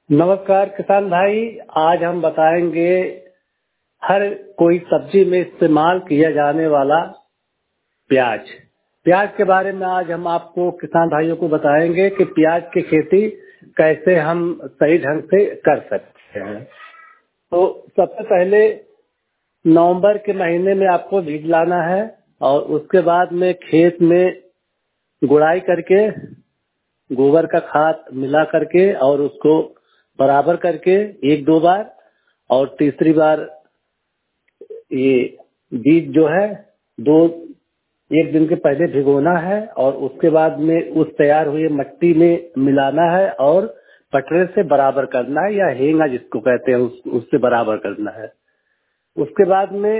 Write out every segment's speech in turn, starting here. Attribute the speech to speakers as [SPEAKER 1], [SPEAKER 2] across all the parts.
[SPEAKER 1] नमस्कार किसान भाई। आज हम बताएंगे हर कोई सब्जी में इस्तेमाल किया जाने वाला प्याज। प्याज के बारे में आज हम आपको किसान भाइयों को बताएंगे कि प्याज की खेती कैसे हम सही ढंग से कर सकते हैं। तो सबसे पहले नवंबर के महीने में आपको बीज लाना है और उसके बाद में खेत में गुड़ाई करके गोबर का खाद मिला करके और उसको बराबर करके एक दो बार और तीसरी बार ये बीज जो है दो एक दिन के पहले भिगोना है और उसके बाद में उस तैयार हुई मिट्टी में मिलाना है और पटरे से बराबर करना है या हेंगा जिसको कहते हैं उससे बराबर करना है। उसके बाद में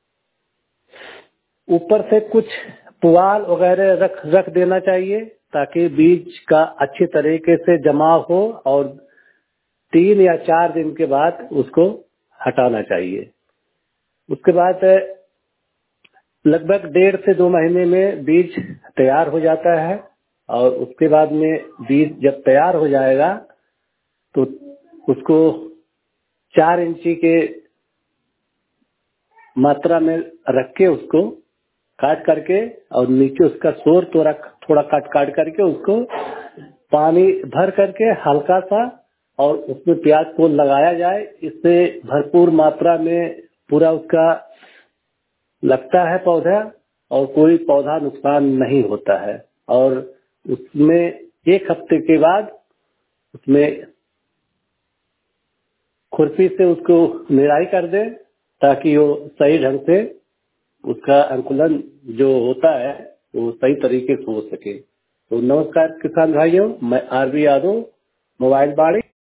[SPEAKER 1] ऊपर से कुछ पुआल वगैरह रख देना चाहिए ताकि बीज का अच्छी तरीके से जमाव हो और 3 या 4 दिन के बाद उसको हटाना चाहिए। उसके बाद लगभग 1.5 से 2 महीने में बीज तैयार हो जाता है और उसके बाद में बीज जब तैयार हो जाएगा तो उसको 4 इंची के मात्रा में रख के उसको काट करके और नीचे उसका सोर थोड़ा काट करके उसको पानी भर करके हल्का सा और उसमें प्याज को लगाया जाए। इससे भरपूर मात्रा में पूरा उसका लगता है पौधा और कोई पौधा नुकसान नहीं होता है। और उसमें 1 हफ्ते के बाद उसमें खुरपी से उसको निराई कर दें ताकि वो सही ढंग से उसका अंकुलन जो होता है वो सही तरीके से हो सके। तो नमस्कार किसान भाइयों, मैं आरबी यादव, मोबाइल बाड़ी।